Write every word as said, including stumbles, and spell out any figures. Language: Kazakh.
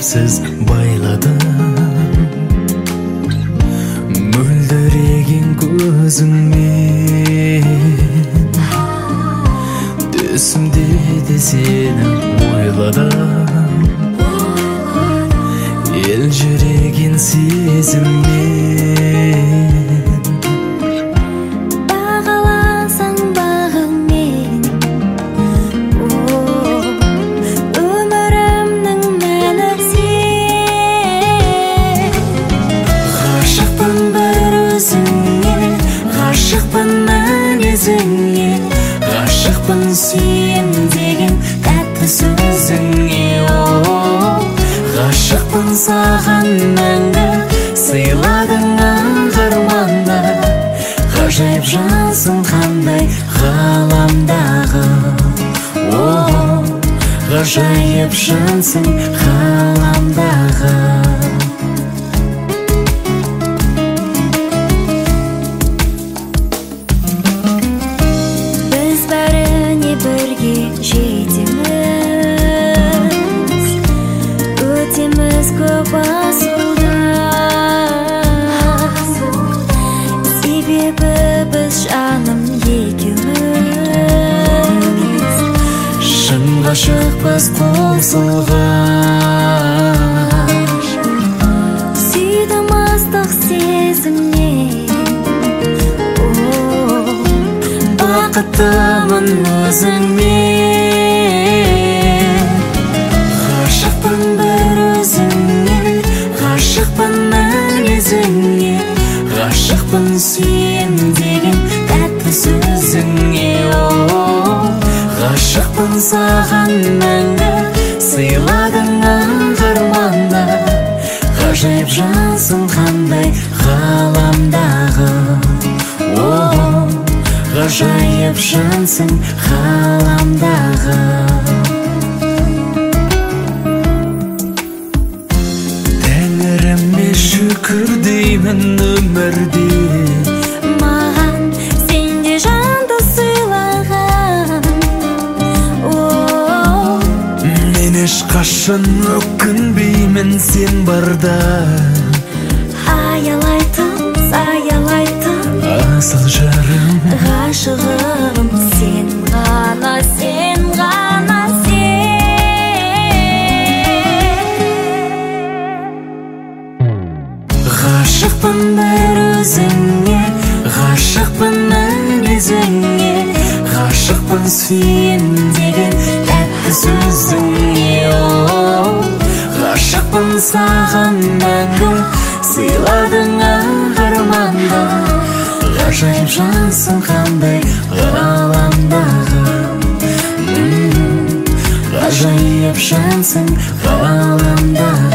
себепсіз байладым. Мөлдіреген көзіңмен түсімде де сені ойладым. Елжіреген сезіммен бағаласаң бағыңмен, өмірімнің мәні сен. Ғашықпын бір өзіңе, ғашықпын мінезіңе, ғашықпын сүйем деген тәтті сөзіңе. Ғашықпын саған мәңгі, сыйладың аңғарманда. Ғажайып жансың қандай ғаламдағы. Ғажайып жансың ғаламдағы. Біз бәріне бірге жетеміз, өтеміз көп асылды. Себебі біз жаным екеуміз, шын ғашықпыз қосылғаш. Сүйдім ыстық сезімнен, бақыттымын өзіңмен. Ғашықпын бір өзіңе, ғашықпын мінезіңе, ғашықпын сүйем деген тәтті сөзіңе. Ғашықпын саған мәңгі, сыйладың аңғарманда. Ғажайып жансың қандай ғаламдағы. Ғажайып жансың ғаламдағы. Тәңіріме шүкір деймін өмірде, Маған сен де жанды сыйлаған. мен ешқашан өкінбеймін сен барда. Аялайтын, аялайтын Асыл жарым, ғашығым сен ғана, сен ғана сен. Ғашықпын бір өзіңе, ғашықпын мінезіңе, ғашықпын сүйем деген тәтті сөзіңе. Ғашықпын саған мәңгі, сыйладың аңғарманда. Ғажайып жансың қандай ғаламдағы. Ғажайып жансың ғаламдағы.